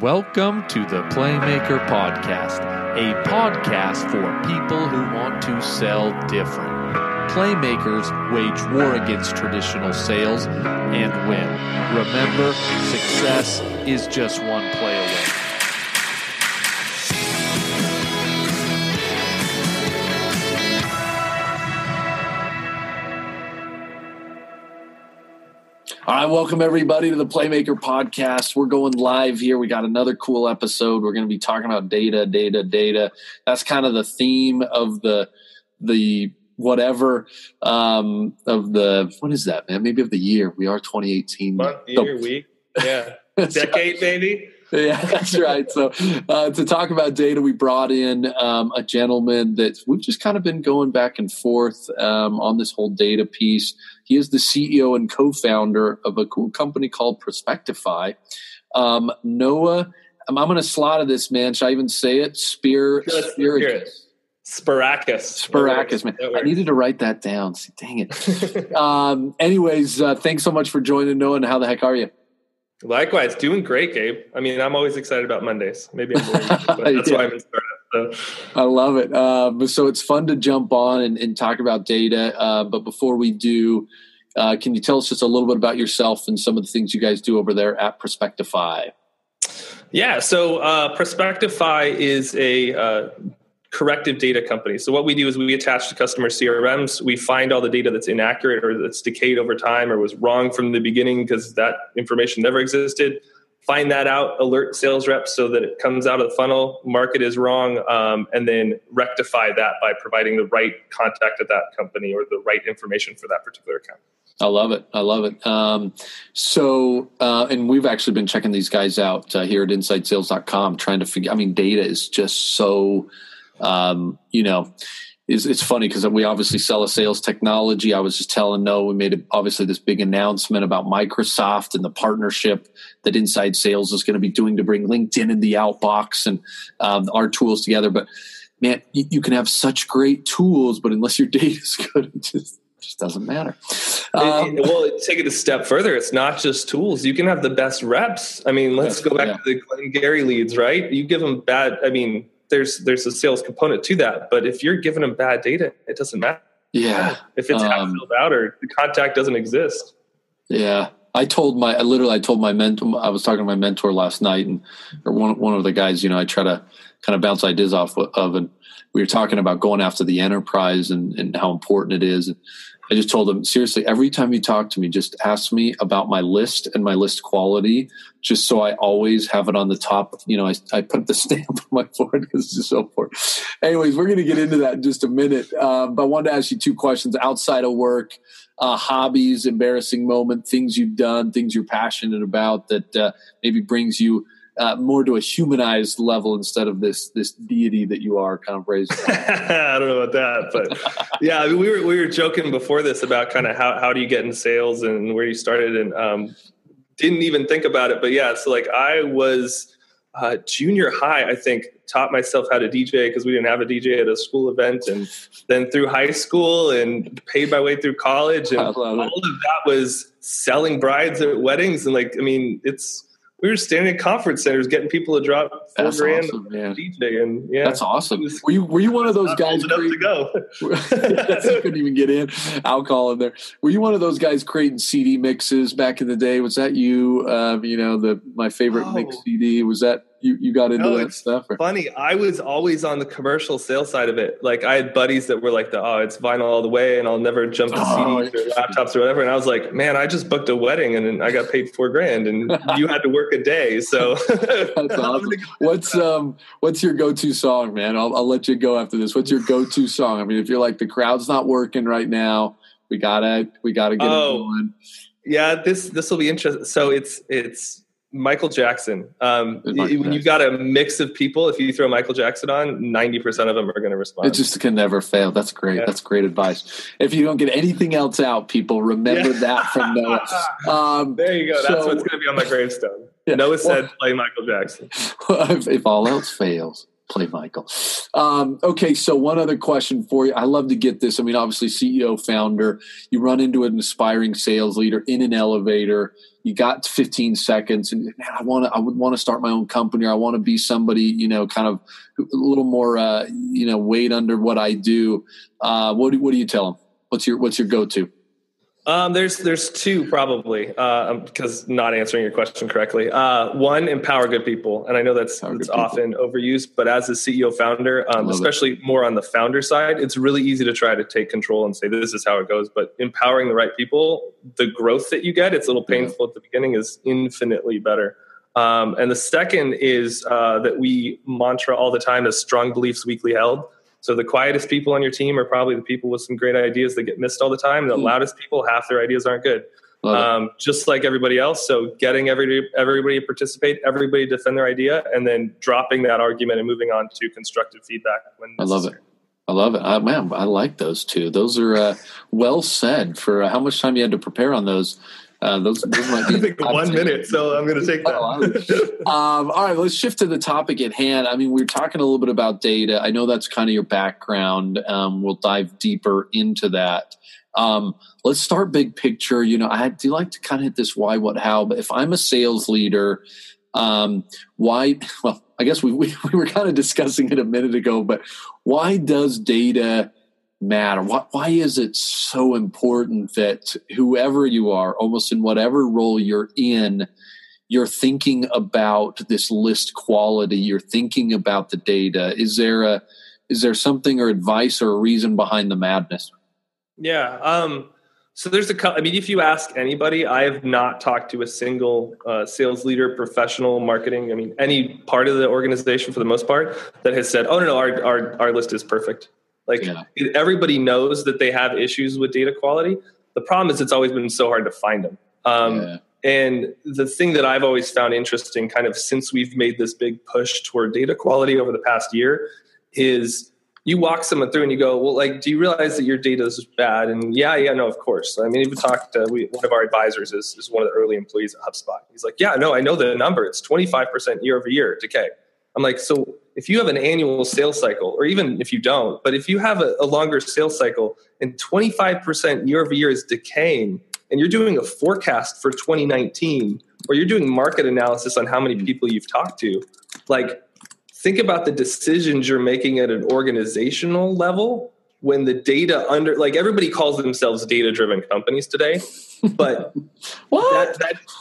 Welcome to the Playmaker Podcast, a podcast for people who want to sell different. Playmakers wage war against traditional sales and win. Remember, success is just one play away. All right, welcome everybody to the Playmaker Podcast. We're going live here. We got another cool episode. We're going to be talking about data. That's kind of the theme of the whatever of the, what is that, man? Maybe of the year. We are 2018. Month, year, week. Yeah. Decade, maybe. Yeah, that's right. So to talk about data, we brought in a gentleman that we've just kind of been going back and forth on this whole data piece. He is the CEO and co-founder of a cool company called Prospectify. Noah, I'm going to slaughter this, man. Should I even say it? Spyrakis, man. I needed to write that down. Dang it. Anyways, thanks so much for joining, Noah. And how the heck are you? Likewise, doing great, Gabe. I mean, I'm always excited about Mondays. Maybe I'm boring, but that's why I'm in startup. So. I love it. So it's fun to jump on and talk about data. But before we do, can you tell us just a little bit about yourself and some of the things you guys do over there at Prospectify? Yeah, so Prospectify is a corrective data company. So what we do is we attach to customer CRMs. We find all the data that's inaccurate or that's decayed over time or was wrong from the beginning because that information never existed. Find that out, alert sales reps so that it comes out of the funnel, market is wrong, and then rectify that by providing the right contact at that company or the right information for that particular account. I love it. And we've actually been checking these guys out here at InsideSales.com, trying to figure, data is just so... it's funny because we obviously sell a sales technology. I was just telling Noah, we made obviously this big announcement about Microsoft and the partnership that Inside Sales is going to be doing to bring LinkedIn in the outbox and our tools together. But man, you can have such great tools, but unless your data is good, it just doesn't matter. Well, take it a step further. It's not just tools. You can have the best reps. Let's go back to the Glenn Gary leads, right? You give them bad, there's a sales component to that, but if you're giving them bad data, it doesn't matter. Yeah. If it's half filled out or the contact doesn't exist. Yeah. I told my mentor, I was talking to my mentor last night or one of the guys, I try to kind of bounce ideas off of, and we were talking about going after the enterprise and how important it is. And I just told him, seriously, every time you talk to me, just ask me about my list and my list quality, just so I always have it on the top. I put the stamp on my forehead because it's just so important. Anyways, we're going to get into that in just a minute. But I wanted to ask you two questions outside of work, hobbies, embarrassing moment, things you've done, things you're passionate about that maybe brings you more to a humanized level instead of this deity that you are kind of raised. I don't know about that, but yeah, we were joking before this about kind of how do you get in sales and where you started, and didn't even think about it. But yeah, so like I was junior high, I think, taught myself how to DJ because we didn't have a DJ at a school event, and then through high school and paid my way through college, and all of that was selling brides at weddings, and we were standing in conference centers getting people to drop $4,000 on DJ, and yeah, that's awesome. Were you one of those guys? To go. You couldn't even get in. Alcohol in there. Were you one of those guys creating CD mixes back in the day? Was that you? My favorite mix CD. Was that you got into that stuff? Or? Funny, I was always on the commercial sales side of it. Like I had buddies that were like, it's vinyl all the way, and I'll never jump to CDs or laptops or whatever. And I was like, man, I just booked a wedding and I got paid $4,000, and you had to work a day. So that's awesome. What's your go-to song, man? I'll let you go after this. What's your go-to song? If you're like the crowd's not working right now, we gotta get it going. Yeah, this will be interesting. So it's Michael Jackson. When you've got a mix of people, if you throw Michael Jackson on, 90% of them are going to respond. It just can never fail. That's great. Yeah. That's great advice. If you don't get anything else out, people, remember that from Noah. There you go. That's what's going to be on my gravestone. Yeah. Noah said, play Michael Jackson. If all else fails, play Michael. Okay, so one other question for you. I love to get this. Obviously, CEO, founder, you run into an aspiring sales leader in an elevator. you got 15 seconds and man, I would want to start my own company, or I want to be somebody, kind of a little more, weight under what I do. What do you tell them? What's your go-to? There's two probably, because not answering your question correctly. One, empower good people. And I know that's often overused, but as a CEO founder, especially more on the founder side, it's really easy to try to take control and say, this is how it goes. But empowering the right people, the growth that you get, it's a little painful at the beginning, is infinitely better. And the second is that we mantra all the time is strong beliefs weakly held. So the quietest people on your team are probably the people with some great ideas that get missed all the time. The loudest people, half their ideas aren't good. Just like everybody else. So getting everybody to participate, everybody to defend their idea, and then dropping that argument and moving on to constructive feedback when necessary. I love it. Man, I like those two. Those are well said for how much time you had to prepare on those. Those might be I think 1 minute, so I'm going to take that. All right, let's shift to the topic at hand. I mean, we're talking a little bit about data. I know that's kind of your background. We'll dive deeper into that. Let's start big picture. I do like to kind of hit this why, what, how. But if I'm a sales leader, why? Well, I guess we were kind of discussing it a minute ago. But why does data matter? Why is it so important that whoever you are, almost in whatever role you're in, you're thinking about this list quality, you're thinking about the data? Is there something or advice or a reason behind the madness? Yeah. So there's if you ask anybody, I have not talked to a single sales leader, professional, marketing, any part of the organization for the most part that has said, oh, no, our list is perfect. Everybody knows that they have issues with data quality. The problem is it's always been so hard to find them. And the thing that I've always found interesting kind of since we've made this big push toward data quality over the past year is you walk someone through and you go, well, do you realize that your data is bad? And no, of course. Even talked to one of our advisors is one of the early employees at HubSpot. He's like, yeah, no, I know the number. It's 25% year over year decay. I'm like, so if you have an annual sales cycle, or even if you don't, but if you have a longer sales cycle and 25% year over year is decaying, and you're doing a forecast for 2019, or you're doing market analysis on how many people you've talked to, think about the decisions you're making at an organizational level when the data everybody calls themselves data-driven companies today, but what?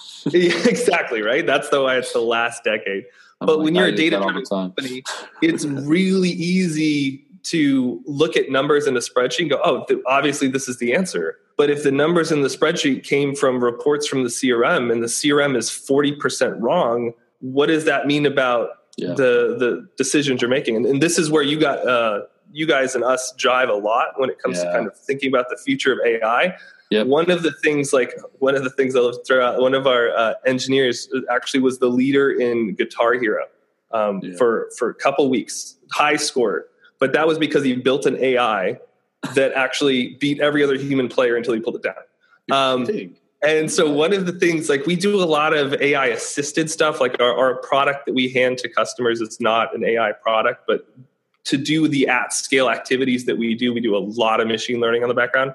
Exactly, right? That's the way it's the last decade. But when you're a data-driven company, it's really easy to look at numbers in a spreadsheet and go, oh, obviously this is the answer. But if the numbers in the spreadsheet came from reports from the CRM and the CRM is 40% wrong, what does that mean about the decisions you're making? And this is where you guys and us jive a lot when it comes to kind of thinking about the future of AI. Yep. One of the things I'll throw out, one of our engineers actually was the leader in Guitar Hero for a couple weeks, high score. But that was because he built an AI that actually beat every other human player until he pulled it down. And so one of the things, we do a lot of AI assisted stuff, our product that we hand to customers, it's not an AI product, but to do the at scale activities that we do a lot of machine learning on the background.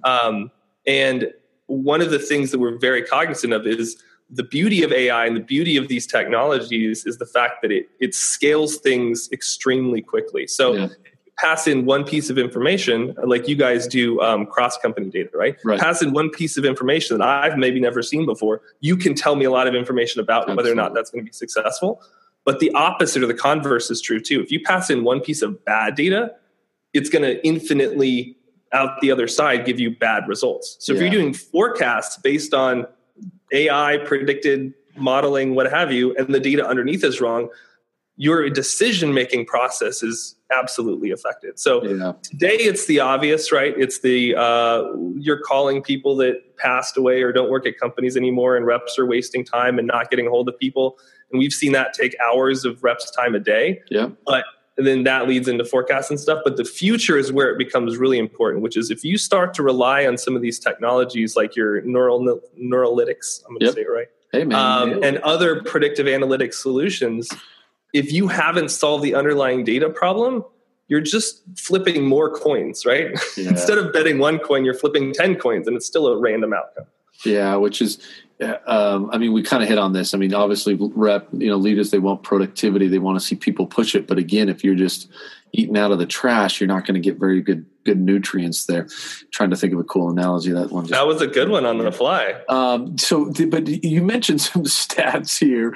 And one of the things that we're very cognizant of is the beauty of AI and the beauty of these technologies is the fact that it scales things extremely quickly. So if you pass in one piece of information, like you guys do cross-company data, right? Pass in one piece of information that I've maybe never seen before, you can tell me a lot of information about whether or not that's going to be successful. But the opposite or the converse is true too. If you pass in one piece of bad data, it's going to infinitely out the other side give you bad results. So if you're doing forecasts based on AI predicted modeling, what have you, and the data underneath is wrong, your decision-making process is absolutely affected. So today it's the obvious, right? It's the, you're calling people that passed away or don't work at companies anymore, and reps are wasting time and not getting a hold of people. And we've seen that take hours of reps' time a day. But then that leads into forecasts and stuff. But the future is where it becomes really important, which is if you start to rely on some of these technologies like your Neuralytics, I'm going to say it right, and other predictive analytics solutions, if you haven't solved the underlying data problem, you're just flipping more coins, right? Instead of betting one coin, you're flipping 10 coins, and it's still a random outcome. Yeah, which is, I mean, we kind of hit on this. I mean, obviously, leaders, they want productivity. They want to see people push it. But again, if you're just eating out of the trash, you're not going to get very good nutrients there. Trying to think of a cool analogy. That was a good one on the fly. But you mentioned some stats here.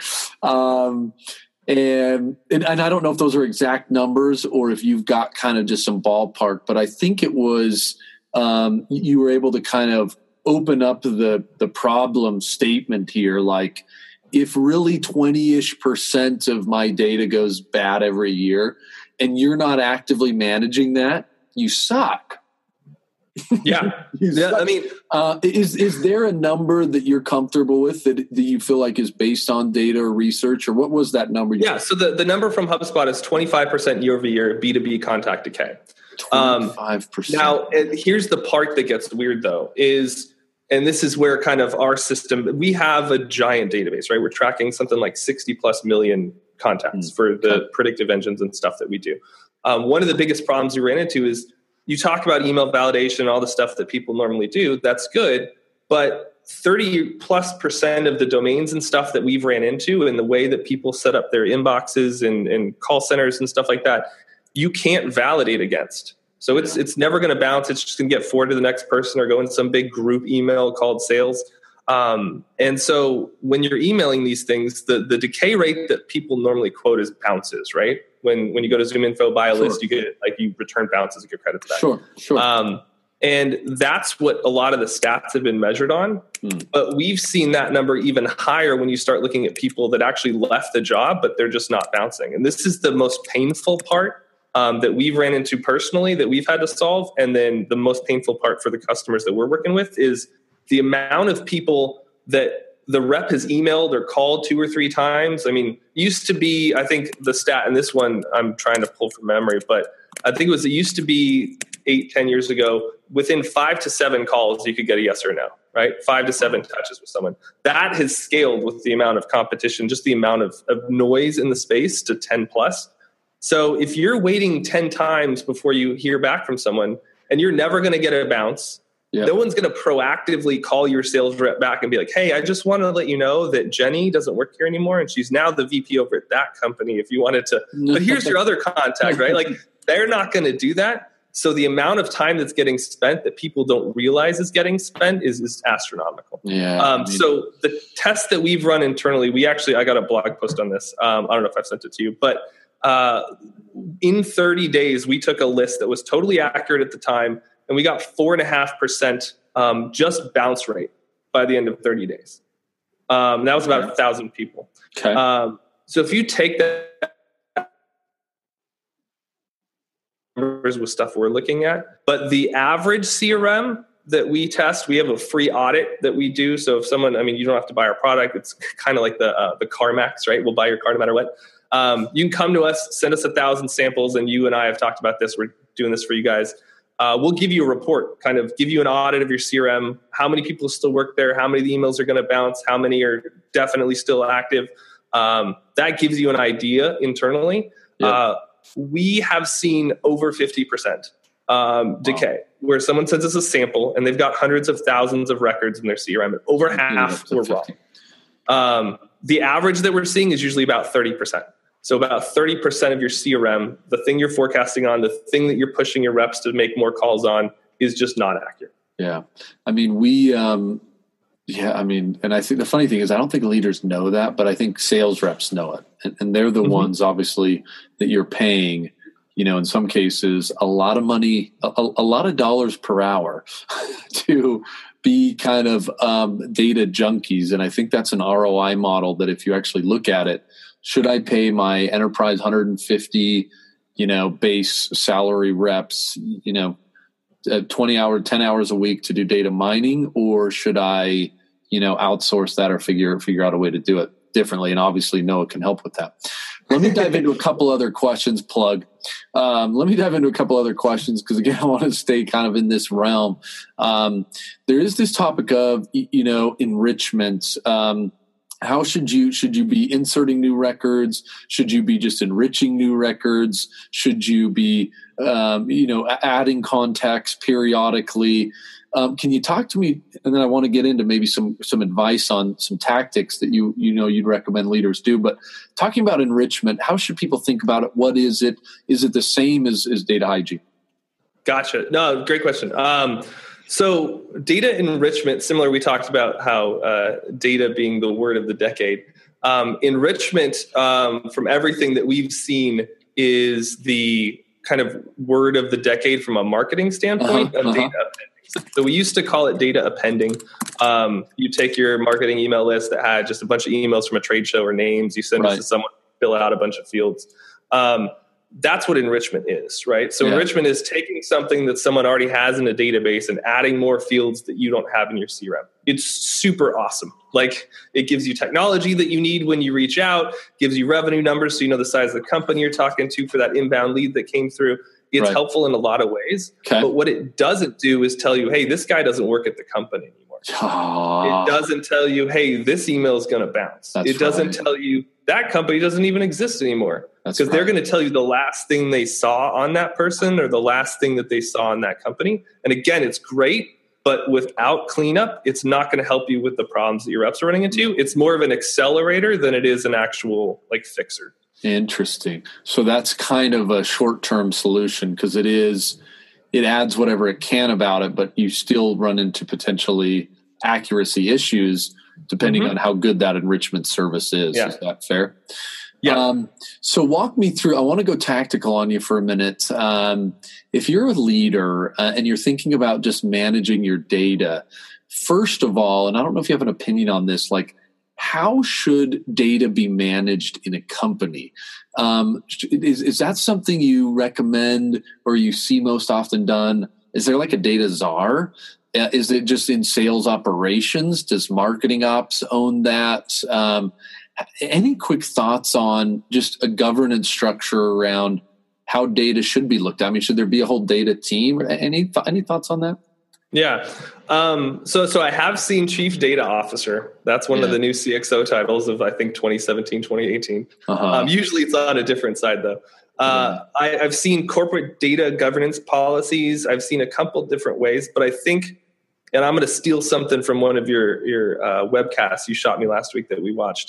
And I don't know if those are exact numbers or if you've got kind of just some ballpark, but I think it was you were able to kind of open up the problem statement here. Like, if really 20-ish% of my data goes bad every year and you're not actively managing that, you suck. Yeah. Yeah. I mean, is there a number that you're comfortable with that you feel like is based on data or research, or what was that number? Yeah. So the number from HubSpot is 25% year over year B2B contact decay. 25%. Now, here's the part that gets weird though and this is where kind of our system, we have a giant database, right? We're tracking something like 60 plus million contacts for the predictive engines and stuff that we do. One of the biggest problems we ran into is you talk about email validation and all the stuff that people normally do. That's good. But 30+% of the domains and stuff that we've ran into and the way that people set up their inboxes and call centers and stuff like that, you can't validate against. So it's never going to bounce. It's just going to get forwarded to the next person or go in some big group email called sales. And so when you're emailing these things, the decay rate that people normally quote is bounces, right? When you go to ZoomInfo, buy a list, you get you return bounces and get credit back. Sure. And that's what a lot of the stats have been measured on. But we've seen that number even higher when you start looking at people that actually left the job, but they're just not bouncing. And this is the most painful part that we've ran into personally that we've had to solve. And then the most painful part for the customers that we're working with is the amount of people that the rep has emailed or called 2 or 3 times. I mean, used to be, I think the stat, and this one I'm trying to pull from memory, but I think it used to be 8-10 years ago, within 5 to 7 calls, you could get a yes or no, right? 5 to 7 touches with someone. That has scaled with the amount of competition, just the amount of noise in the space to 10 plus. So if you're waiting 10 times before you hear back from someone and you're never going to get a bounce, no one's going to proactively call your sales rep back and be like, hey, I just want to let you know that Jenny doesn't work here anymore and she's now the VP over at that company if you wanted to. But here's your other contact, right? Like, they're not going to do that. So the amount of time that's getting spent that people don't realize is getting spent is astronomical. So the test that we've run internally, I got a blog post on this. I don't know if I've sent it to you, but in 30 days, we took a list that was totally accurate at the time, and we got 4.5% just bounce rate by the end of 30 days. That was about 1,000 people. Okay. So if you take that numbers with stuff we're looking at, but the average CRM that we test, we have a free audit that we do. So if someone, you don't have to buy our product. It's kind of like the CarMax, right? We'll buy your car no matter what. You can come to us, send us 1,000 samples, and you and I have talked about this. We're doing this for you guys. We'll give you a report, kind of give you an audit of your CRM, how many people still work there, how many of the emails are going to bounce, how many are definitely still active. That gives you an idea internally. Yep. We have seen over 50% decay, where someone sends us a sample and they've got hundreds of thousands of records in their CRM, and over half were wrong. The average that we're seeing is usually about 30%. So about 30% of your CRM, the thing you're forecasting on, the thing that you're pushing your reps to make more calls on, is just not accurate. Yeah. And I think the funny thing is, I don't think leaders know that, but I think sales reps know it. And they're the ones, obviously, that you're paying, in some cases, a lot of money, a lot of dollars per hour to be kind of data junkies. And I think that's an ROI model that if you actually look at it, should I pay my enterprise 150, base salary reps, 10 hours a week to do data mining, or should I, outsource that or figure out a way to do it differently? And obviously Noah can help with that. Let me dive into a couple other questions, Let me dive into a couple other questions because, again, I want to stay kind of in this realm. There is this topic of, enrichment. How should you be inserting new records? Should you be just enriching new records? Should you be, adding contacts periodically? Can you talk to me? And then I want to get into maybe some advice on some tactics that you'd recommend leaders do. But talking about enrichment, how should people think about it? What is it? Is it the same as data hygiene? Gotcha. No, great question. So data enrichment, similar, we talked about how data being the word of the decade. Enrichment, from everything that we've seen, is the kind of word of the decade from a marketing standpoint of data appending. So we used to call it data appending. You take your marketing email list that had just a bunch of emails from a trade show or names. You send it to someone, fill out a bunch of fields. That's what enrichment is, right? So enrichment is taking something that someone already has in a database and adding more fields that you don't have in your CRM. It's super awesome. Like, it gives you technology that you need when you reach out, gives you revenue numbers so you know the size of the company you're talking to for that inbound lead that came through. It's helpful in a lot of ways. Okay. But what it doesn't do is tell you, hey, this guy doesn't work at the company anymore. It doesn't tell you, hey, this email is going to bounce. It doesn't tell you that company doesn't even exist anymore. Because they're going to tell you the last thing they saw on that person or the last thing that they saw in that company. And again, it's great, but without cleanup, it's not going to help you with the problems that your reps are running into. It's more of an accelerator than it is an actual fixer. Interesting. So that's kind of a short-term solution because it adds whatever it can about it, but you still run into potentially accuracy issues depending on how good that enrichment service is. Yeah. Is that fair? Yeah. So walk me through, I want to go tactical on you for a minute. If you're a leader and you're thinking about just managing your data, first of all, and I don't know if you have an opinion on this, how should data be managed in a company? Is that something you recommend or you see most often done? Is there a data czar? Is it just in sales operations? Does marketing ops own that? Any quick thoughts on just a governance structure around how data should be looked at? I mean, should there be a whole data team? Any thoughts on that? Yeah. So I have seen Chief Data Officer. That's one of the new CXO titles of, I think, 2017, 2018. Usually it's on a different side, though. I've seen corporate data governance policies. I've seen a couple different ways, but I think, and I'm going to steal something from one of your webcasts you shot me last week that we watched.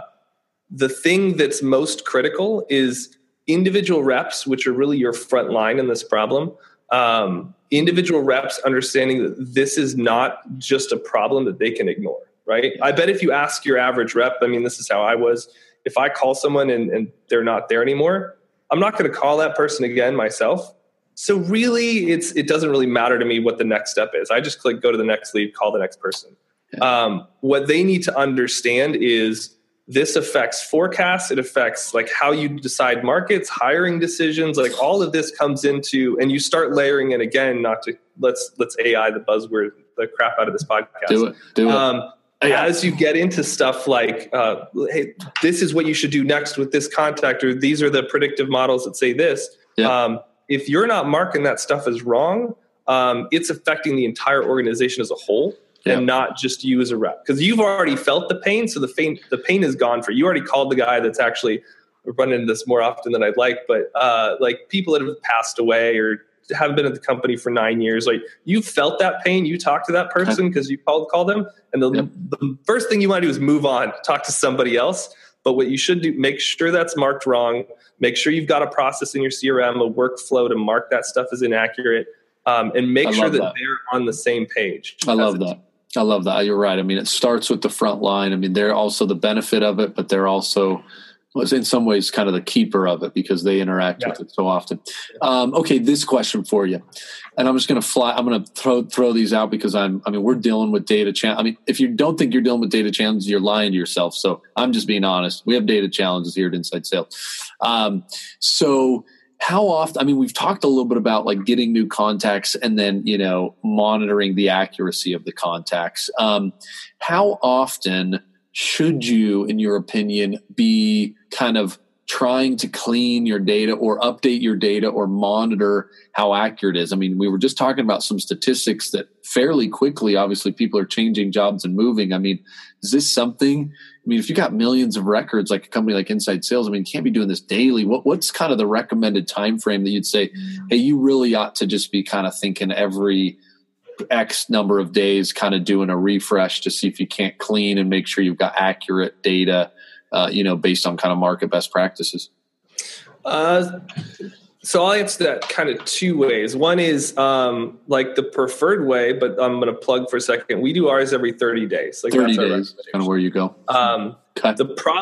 The thing that's most critical is individual reps, which are really your front line in this problem. Individual reps understanding that this is not just a problem that they can ignore, right? I bet if you ask your average rep, I mean, this is how I was. If I call someone and they're not there anymore, I'm not going to call that person again myself. So really, it doesn't really matter to me what the next step is. I just go to the next lead, call the next person. Yeah. What they need to understand is this affects forecasts. It affects how you decide markets, hiring decisions, all of this comes into, and you start layering it again, not to let's AI the buzzword, the crap out of this podcast. Do it. As you get into stuff hey, this is what you should do next with this contact, or these are the predictive models that say this. Yeah. If you're not marking that stuff as wrong, it's affecting the entire organization as a whole. And not just you as a rep, because you've already felt the pain. So the pain is gone for you. You already called the guy that's actually, we're running into this more often than I'd like, but people that have passed away or haven't been at the company for 9 years, you felt that pain. You talked to that person because you called them. And the first thing you want to do is move on, talk to somebody else. But what you should do, make sure that's marked wrong. Make sure you've got a process in your CRM, a workflow to mark that stuff as inaccurate, and make sure that they're on the same page. I love that. I love that. You're right. I mean, it starts with the front line. I mean, they're also the benefit of it, but they're also, in some ways, kind of the keeper of it because they interact with it so often. Okay, this question for you, and I'm just going to I'm going to throw these out because we're dealing with data challenge. I mean, if you don't think you're dealing with data challenges, you're lying to yourself. So I'm just being honest. We have data challenges here at Inside Sales. So how often, I mean, we've talked a little bit about getting new contacts and then, monitoring the accuracy of the contacts. How often should you, in your opinion, be kind of trying to clean your data or update your data or monitor how accurate it is? I mean, we were just talking about some statistics that fairly quickly, obviously, people are changing jobs and moving. I mean, is this something? I mean, if you got millions of records like a company like Inside Sales, I mean, you can't be doing this daily. What's kind of the recommended time frame that you'd say, hey, you really ought to just be kind of thinking every X number of days kind of doing a refresh to see if you can't clean and make sure you've got accurate data, based on kind of market best practices? So I'll answer that kind of two ways. One is like the preferred way, but I'm going to plug for a second. We do ours every 30 days. Like 30 days, kind of where you go. The problem